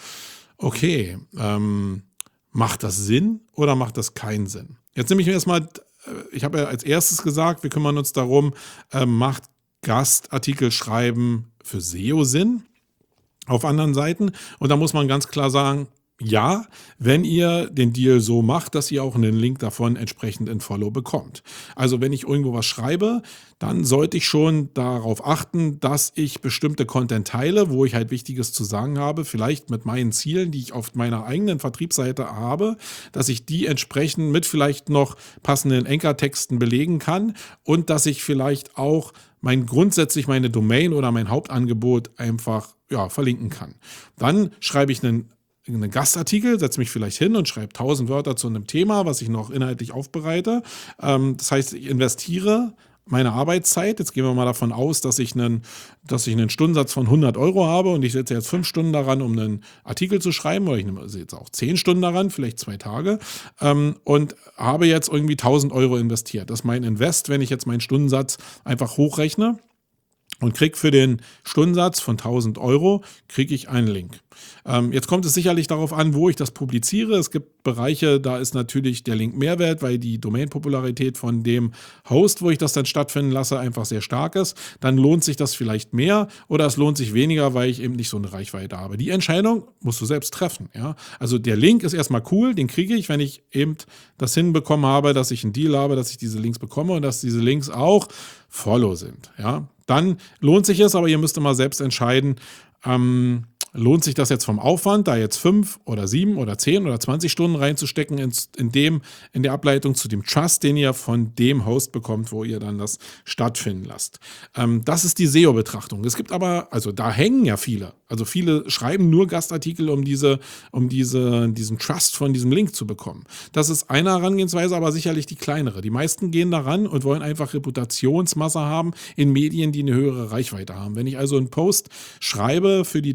okay, ähm, macht das Sinn oder macht das keinen Sinn? Jetzt nehme ich mir erstmal, ich habe ja als erstes gesagt, wir kümmern uns darum, äh, macht Gastartikel schreiben für S E O Sinn auf anderen Seiten? Und da muss man ganz klar sagen, ja, wenn ihr den Deal so macht, dass ihr auch einen Link davon entsprechend in Follow bekommt. Also wenn ich irgendwo was schreibe, dann sollte ich schon darauf achten, dass ich bestimmte Content teile, wo ich halt Wichtiges zu sagen habe, vielleicht mit meinen Zielen, die ich auf meiner eigenen Vertriebsseite habe, dass ich die entsprechend mit vielleicht noch passenden Anchor-Texten belegen kann und dass ich vielleicht auch mein grundsätzlich meine Domain oder mein Hauptangebot einfach ja, verlinken kann. Dann schreibe ich einen einen Gastartikel, setze mich vielleicht hin und schreibe tausend Wörter zu einem Thema, was ich noch inhaltlich aufbereite. Ähm, das heißt, ich investiere meine Arbeitszeit. Jetzt gehen wir mal davon aus, dass ich einen, dass ich einen Stundensatz von hundert Euro habe und ich setze jetzt fünf Stunden daran, um einen Artikel zu schreiben, oder ich nehme also jetzt auch zehn Stunden daran, vielleicht zwei Tage, ähm, und habe jetzt irgendwie tausend Euro investiert. Das ist mein Invest, wenn ich jetzt meinen Stundensatz einfach hochrechne. Und kriege für den Stundensatz von tausend Euro, kriege ich einen Link. Ähm, jetzt kommt es sicherlich darauf an, wo ich das publiziere. Es gibt Bereiche, da ist natürlich der Link Mehrwert, weil die Domain-Popularität von dem Host, wo ich das dann stattfinden lasse, einfach sehr stark ist. Dann lohnt sich das vielleicht mehr oder es lohnt sich weniger, weil ich eben nicht so eine Reichweite habe. Die Entscheidung musst du selbst treffen. Ja? Also der Link ist erstmal cool, den kriege ich, wenn ich eben das hinbekommen habe, dass ich einen Deal habe, dass ich diese Links bekomme und dass diese Links auch Follow sind. Ja? Dann lohnt sich es, aber ihr müsst immer selbst entscheiden, ähm, lohnt sich das jetzt vom Aufwand, da jetzt fünf oder sieben oder zehn oder zwanzig Stunden reinzustecken in, in, dem, in der Ableitung zu dem Trust, den ihr von dem Host bekommt, wo ihr dann das stattfinden lasst. Ähm, das ist die S E O-Betrachtung. Es gibt aber, also da hängen ja viele. Also viele schreiben nur Gastartikel, um diese, um diese, diesen Trust von diesem Link zu bekommen. Das ist eine Herangehensweise, aber sicherlich die kleinere. Die meisten gehen daran und wollen einfach Reputationsmasse haben in Medien, die eine höhere Reichweite haben. Wenn ich also einen Post schreibe für die T drei N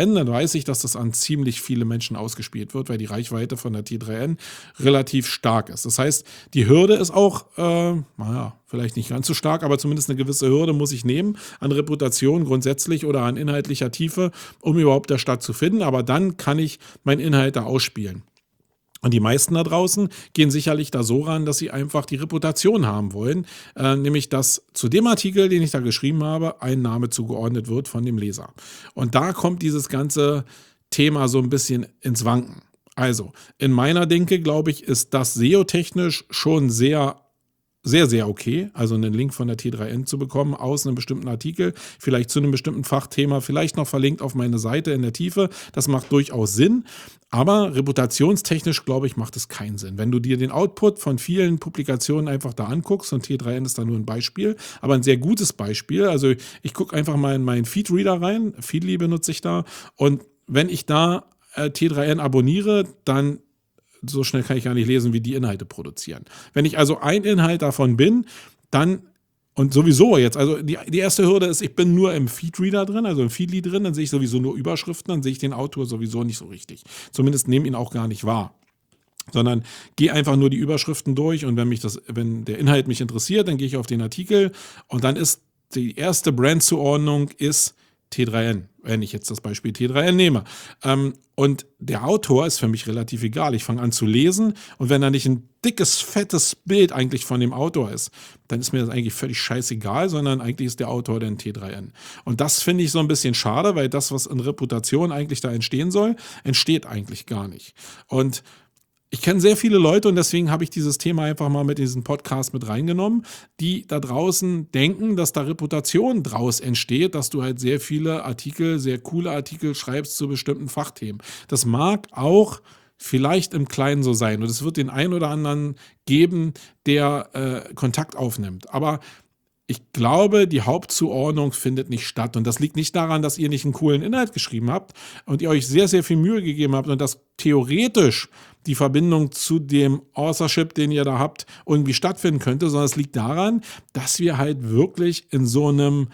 N, dann weiß ich, dass das an ziemlich viele Menschen ausgespielt wird, weil die Reichweite von der T drei N relativ stark ist. Das heißt, die Hürde ist auch, äh, naja, vielleicht nicht ganz so stark, aber zumindest eine gewisse Hürde muss ich nehmen an Reputation grundsätzlich oder an inhaltlicher Tiefe, um überhaupt da stattzufinden. Aber dann kann ich meinen Inhalt da ausspielen. Und die meisten da draußen gehen sicherlich da so ran, dass sie einfach die Reputation haben wollen, äh, nämlich dass zu dem Artikel, den ich da geschrieben habe, ein Name zugeordnet wird von dem Leser. Und da kommt dieses ganze Thema so ein bisschen ins Wanken. Also, in meiner Denke, glaube ich, ist das S E O-technisch schon sehr sehr, sehr okay, also einen Link von der T drei N zu bekommen aus einem bestimmten Artikel, vielleicht zu einem bestimmten Fachthema, vielleicht noch verlinkt auf meine Seite in der Tiefe. Das macht durchaus Sinn, aber reputationstechnisch, glaube ich, macht es keinen Sinn. Wenn du dir den Output von vielen Publikationen einfach da anguckst, und T drei N ist da nur ein Beispiel, aber ein sehr gutes Beispiel, also ich gucke einfach mal in meinen Feedreader rein, Feedly benutze ich da, und wenn ich da äh, T drei N abonniere, dann so schnell kann ich gar nicht lesen, wie die Inhalte produzieren. Wenn ich also ein Inhalt davon bin, dann, und sowieso jetzt, also die, die erste Hürde ist, ich bin nur im Feedreader drin, also im Feedly drin, dann sehe ich sowieso nur Überschriften, dann sehe ich den Autor sowieso nicht so richtig. Zumindest nehme ihn auch gar nicht wahr. Sondern gehe einfach nur die Überschriften durch, und wenn mich das, wenn der Inhalt mich interessiert, dann gehe ich auf den Artikel, und dann ist die erste Brandzuordnung ist T drei N, wenn ich jetzt das Beispiel T drei N nehme. Ähm, und der Autor ist für mich relativ egal. Ich fange an zu lesen, und wenn da nicht ein dickes, fettes Bild eigentlich von dem Autor ist, dann ist mir das eigentlich völlig scheißegal, sondern eigentlich ist der Autor dann T drei N. Und das finde ich so ein bisschen schade, weil das, was in Reputation eigentlich da entstehen soll, entsteht eigentlich gar nicht. Und ich kenne sehr viele Leute, und deswegen habe ich dieses Thema einfach mal mit in diesen Podcast mit reingenommen, die da draußen denken, dass da Reputation draus entsteht, dass du halt sehr viele Artikel, sehr coole Artikel schreibst zu bestimmten Fachthemen. Das mag auch vielleicht im Kleinen so sein, und es wird den einen oder anderen geben, der äh, Kontakt aufnimmt. Aber ich glaube, die Hauptzuordnung findet nicht statt. Und das liegt nicht daran, dass ihr nicht einen coolen Inhalt geschrieben habt und ihr euch sehr, sehr viel Mühe gegeben habt und dass theoretisch die Verbindung zu dem Authorship, den ihr da habt, irgendwie stattfinden könnte, sondern es liegt daran, dass wir halt wirklich in so einem,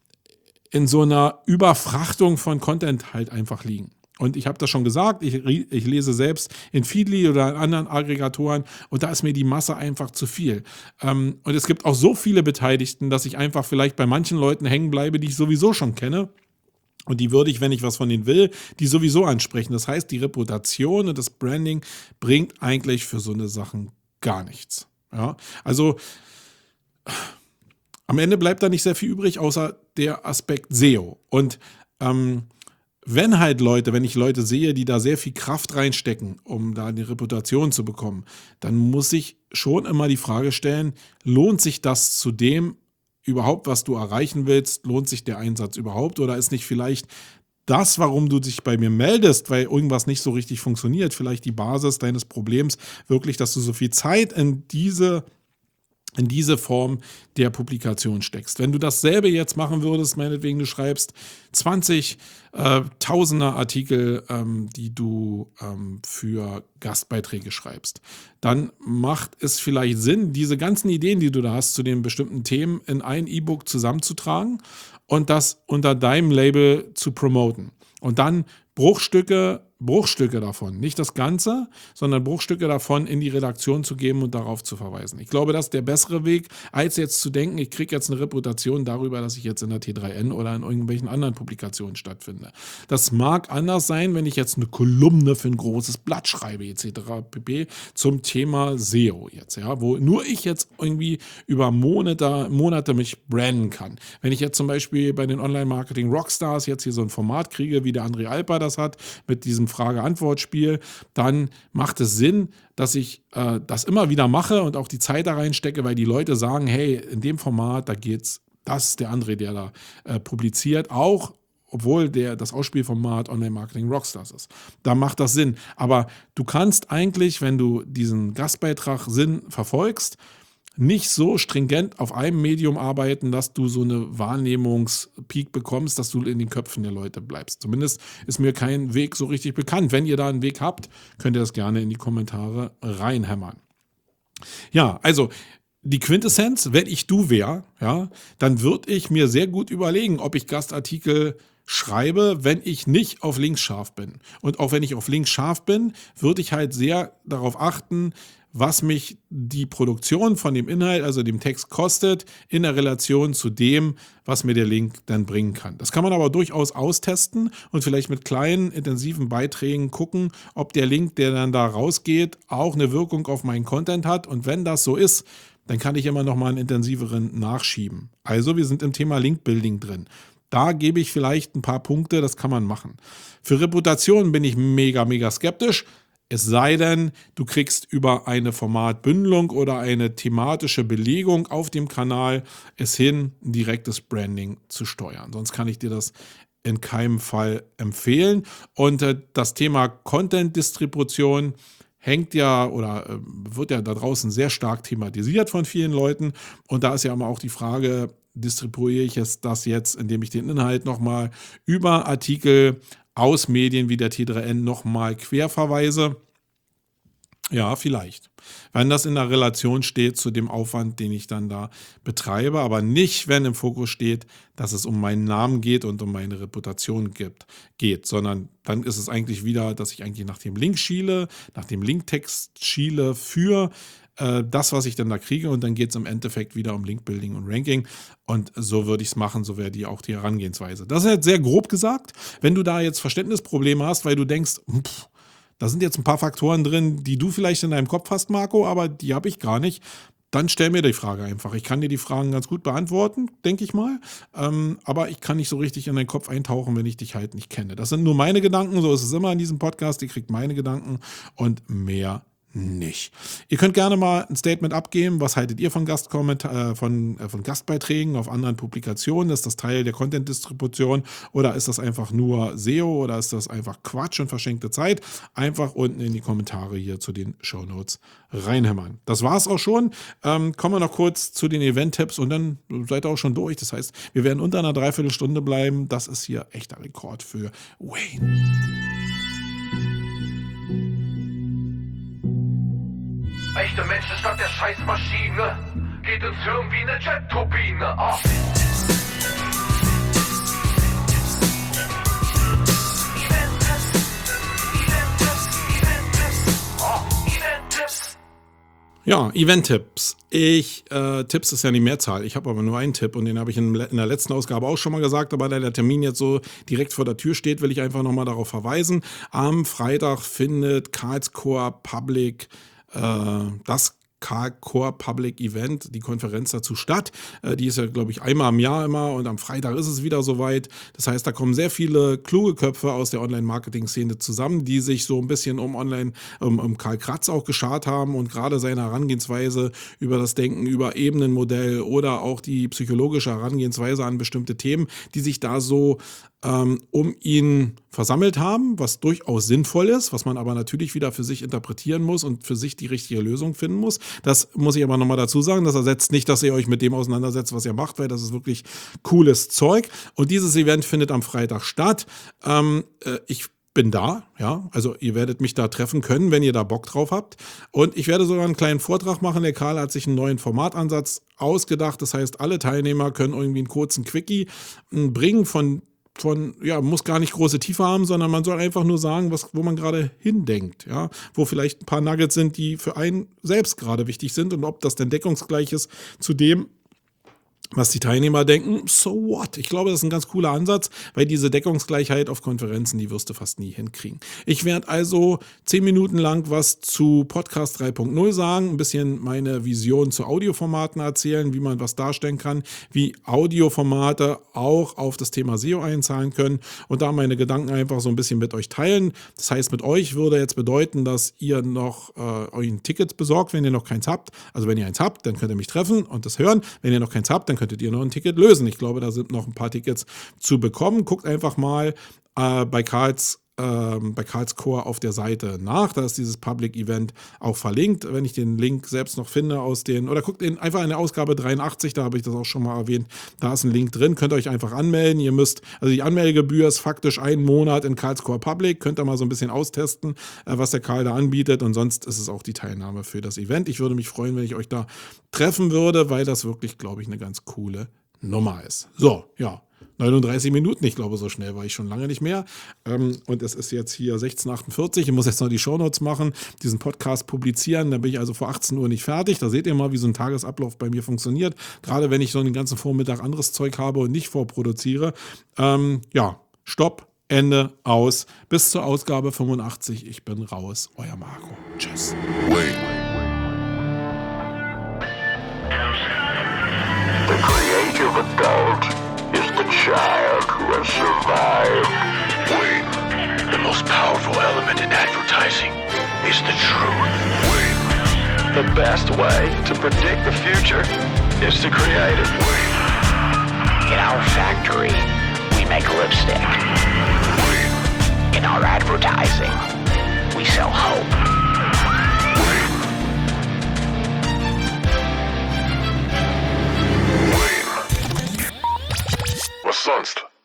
in so einer Überfrachtung von Content halt einfach liegen. Und ich habe das schon gesagt, ich, ich lese selbst in Feedly oder in anderen Aggregatoren, und da ist mir die Masse einfach zu viel. Ähm, und es gibt auch so viele Beteiligten, dass ich einfach vielleicht bei manchen Leuten hängen bleibe, die ich sowieso schon kenne. Und die würde ich, wenn ich was von denen will, die sowieso ansprechen. Das heißt, die Reputation und das Branding bringt eigentlich für so eine Sachen gar nichts. Ja? Also am Ende bleibt da nicht sehr viel übrig, außer der Aspekt S E O. Und ähm, wenn halt Leute, wenn ich Leute sehe, die da sehr viel Kraft reinstecken, um da eine Reputation zu bekommen, dann muss ich schon immer die Frage stellen, lohnt sich das zu dem überhaupt, was du erreichen willst? Lohnt sich der Einsatz überhaupt? Oder ist nicht vielleicht das, warum du dich bei mir meldest, weil irgendwas nicht so richtig funktioniert, vielleicht die Basis deines Problems wirklich, dass du so viel Zeit in diese in diese Form der Publikation steckst. Wenn du dasselbe jetzt machen würdest, meinetwegen du schreibst zwanzig äh, Tausender Artikel, ähm, die du ähm, für Gastbeiträge schreibst, dann macht es vielleicht Sinn, diese ganzen Ideen, die du da hast zu den bestimmten Themen, in ein E-Book zusammenzutragen und das unter deinem Label zu promoten. Und dann Bruchstücke, Bruchstücke davon, nicht das Ganze, sondern Bruchstücke davon in die Redaktion zu geben und darauf zu verweisen. Ich glaube, das ist der bessere Weg, als jetzt zu denken, ich kriege jetzt eine Reputation darüber, dass ich jetzt in der T drei N oder in irgendwelchen anderen Publikationen stattfinde. Das mag anders sein, wenn ich jetzt eine Kolumne für ein großes Blatt schreibe, et cetera pp. Zum Thema S E O jetzt, ja, wo nur ich jetzt irgendwie über Monate, Monate mich branden kann. Wenn ich jetzt zum Beispiel bei den Online-Marketing-Rockstars jetzt hier so ein Format kriege, wie der André Alper das hat, mit diesem Frage-Antwort-Spiel, dann macht es Sinn, dass ich äh, das immer wieder mache und auch die Zeit da reinstecke, weil die Leute sagen, hey, in dem Format, da geht's, das ist der André, der da äh, publiziert, auch obwohl der, das Ausspielformat Online-Marketing Rockstars ist. Da macht das Sinn. Aber du kannst eigentlich, wenn du diesen Gastbeitrag Sinn verfolgst, nicht so stringent auf einem Medium arbeiten, dass du so eine Wahrnehmungspeak bekommst, dass du in den Köpfen der Leute bleibst. Zumindest ist mir kein Weg so richtig bekannt. Wenn ihr da einen Weg habt, könnt ihr das gerne in die Kommentare reinhämmern. Ja, also die Quintessenz, wenn ich du wäre, ja, dann würde ich mir sehr gut überlegen, ob ich Gastartikel schreibe, wenn ich nicht auf Links scharf bin. Und auch wenn ich auf Links scharf bin, würde ich halt sehr darauf achten, was mich die Produktion von dem Inhalt, also dem Text, kostet, in der Relation zu dem, was mir der Link dann bringen kann. Das kann man aber durchaus austesten und vielleicht mit kleinen, intensiven Beiträgen gucken, ob der Link, der dann da rausgeht, auch eine Wirkung auf meinen Content hat. Und wenn das so ist, dann kann ich immer noch mal einen intensiveren nachschieben. Also wir sind im Thema Link-Building drin. Da gebe ich vielleicht ein paar Punkte, das kann man machen. Für Reputation bin ich mega, mega skeptisch. Es sei denn, du kriegst über eine Formatbündelung oder eine thematische Belegung auf dem Kanal es hin, ein direktes Branding zu steuern. Sonst kann ich dir das in keinem Fall empfehlen. Und äh, das Thema Content-Distribution hängt ja oder äh, wird ja da draußen sehr stark thematisiert von vielen Leuten. Und da ist ja immer auch die Frage, distribuiere ich es das jetzt, indem ich den Inhalt nochmal über Artikel aus Medien wie der T drei N nochmal quer verweise? Ja, vielleicht. Wenn das in der Relation steht zu dem Aufwand, den ich dann da betreibe, aber nicht, wenn im Fokus steht, dass es um meinen Namen geht und um meine Reputation gibt, geht, sondern dann ist es eigentlich wieder, dass ich eigentlich nach dem Link schiele, nach dem Linktext schiele für äh, das, was ich dann da kriege, und dann geht es im Endeffekt wieder um Linkbuilding und Ranking, und so würde ich es machen, so wäre die auch die Herangehensweise. Das ist jetzt sehr grob gesagt. Wenn du da jetzt Verständnisprobleme hast, weil du denkst, pff, da sind jetzt ein paar Faktoren drin, die du vielleicht in deinem Kopf hast, Marco, aber die habe ich gar nicht, dann stell mir die Frage einfach. Ich kann dir die Fragen ganz gut beantworten, denke ich mal, ähm, aber ich kann nicht so richtig in deinen Kopf eintauchen, wenn ich dich halt nicht kenne. Das sind nur meine Gedanken, so ist es immer in diesem Podcast, ihr kriegt meine Gedanken und mehr nicht. Ihr könnt gerne mal ein Statement abgeben. Was haltet ihr von, Gastkommentar äh, von, äh, von Gastbeiträgen auf anderen Publikationen? Ist das Teil der Content-Distribution oder ist das einfach nur S E O oder ist das einfach Quatsch und verschenkte Zeit? Einfach unten in die Kommentare hier zu den Shownotes reinhämmern. Das war's auch schon. Ähm, kommen wir noch kurz zu den Event-Tipps und dann seid ihr auch schon durch. Das heißt, wir werden unter einer Dreiviertelstunde bleiben. Das ist hier echter Rekord für Wayne. Echte Menschen statt der Scheißmaschine. Geht ins Hirn wie eine Jet-Turbine. Ah. Ja, Event-Tipps. Ich, äh, Tipps ist ja die Mehrzahl. Ich habe aber nur einen Tipp und den habe ich in, in der letzten Ausgabe auch schon mal gesagt, aber da der Termin jetzt so direkt vor der Tür steht, will ich einfach nochmal darauf verweisen. Am Freitag findet Karlscore Public äh, das Karlscore Public Event, die Konferenz dazu statt. Äh, die ist ja, glaube ich, einmal im Jahr immer und am Freitag ist es wieder soweit. Das heißt, da kommen sehr viele kluge Köpfe aus der Online-Marketing-Szene zusammen, die sich so ein bisschen um Online, um, um Karl Kratz auch geschart haben und gerade seine Herangehensweise über das Denken über Ebenenmodell oder auch die psychologische Herangehensweise an bestimmte Themen, die sich da so ähm, um ihn versammelt haben, was durchaus sinnvoll ist, was man aber natürlich wieder für sich interpretieren muss und für sich die richtige Lösung finden muss. Das muss ich aber nochmal dazu sagen. Das ersetzt nicht, dass ihr euch mit dem auseinandersetzt, was ihr macht, weil das ist wirklich cooles Zeug. Und dieses Event findet am Freitag statt. Ähm, äh, ich bin da, ja, also ihr werdet mich da treffen können, wenn ihr da Bock drauf habt. Und ich werde sogar einen kleinen Vortrag machen. Der Karl hat sich einen neuen Formatansatz ausgedacht. Das heißt, alle Teilnehmer können irgendwie einen kurzen Quickie bringen von von, ja, muss gar nicht große Tiefe haben, sondern man soll einfach nur sagen, was, wo man gerade hindenkt, ja, wo vielleicht ein paar Nuggets sind, die für einen selbst gerade wichtig sind und ob das denn deckungsgleich ist zu dem, was die Teilnehmer denken, so what? Ich glaube, das ist ein ganz cooler Ansatz, weil diese Deckungsgleichheit auf Konferenzen, die wirst du fast nie hinkriegen. Ich werde also zehn Minuten lang was zu Podcast drei Punkt null sagen, ein bisschen meine Vision zu Audioformaten erzählen, wie man was darstellen kann, wie Audioformate auch auf das Thema S E O einzahlen können und da meine Gedanken einfach so ein bisschen mit euch teilen. Das heißt, mit euch würde jetzt bedeuten, dass ihr noch äh, euch ein Ticket besorgt, wenn ihr noch keins habt. Also wenn ihr eins habt, dann könnt ihr mich treffen und das hören. Wenn ihr noch keins habt, dann könntet ihr noch ein Ticket lösen. Ich glaube, da sind noch ein paar Tickets zu bekommen. Guckt einfach mal äh, bei Karls ähm, bei Karlscore auf der Seite nach. Da ist dieses Public Event auch verlinkt. Wenn ich den Link selbst noch finde aus den, oder guckt in, einfach in der Ausgabe dreiundachtzig, da habe ich das auch schon mal erwähnt, da ist ein Link drin, könnt ihr euch einfach anmelden. Ihr müsst, also die Anmeldegebühr ist faktisch ein Monat in Karlscore Public, könnt ihr mal so ein bisschen austesten, äh, was der Karl da anbietet, und sonst ist es auch die Teilnahme für das Event. Ich würde mich freuen, wenn ich euch da treffen würde, weil das wirklich, glaube ich, eine ganz coole Nummer ist. So, ja. neununddreißig Minuten, ich glaube, so schnell war ich schon lange nicht mehr. Ähm, und es ist jetzt hier sechzehn Uhr achtundvierzig. Ich muss jetzt noch die Shownotes machen, diesen Podcast publizieren. Da bin ich also vor achtzehn Uhr nicht fertig. Da seht ihr mal, wie so ein Tagesablauf bei mir funktioniert. Gerade wenn ich so den ganzen Vormittag anderes Zeug habe und nicht vorproduziere. Ähm, ja, Stopp, Ende, aus. Bis zur Ausgabe fünfundachtzig. Ich bin raus. Euer Marco. Tschüss. Wait. The creative adult is the child who has survived. Wait. The most powerful element in advertising is the truth. Wait. The best way to predict the future is to create it. Wait. In our factory, we make lipstick. Wait. In our advertising, we sell hope. Wait. Wait. Was sonst?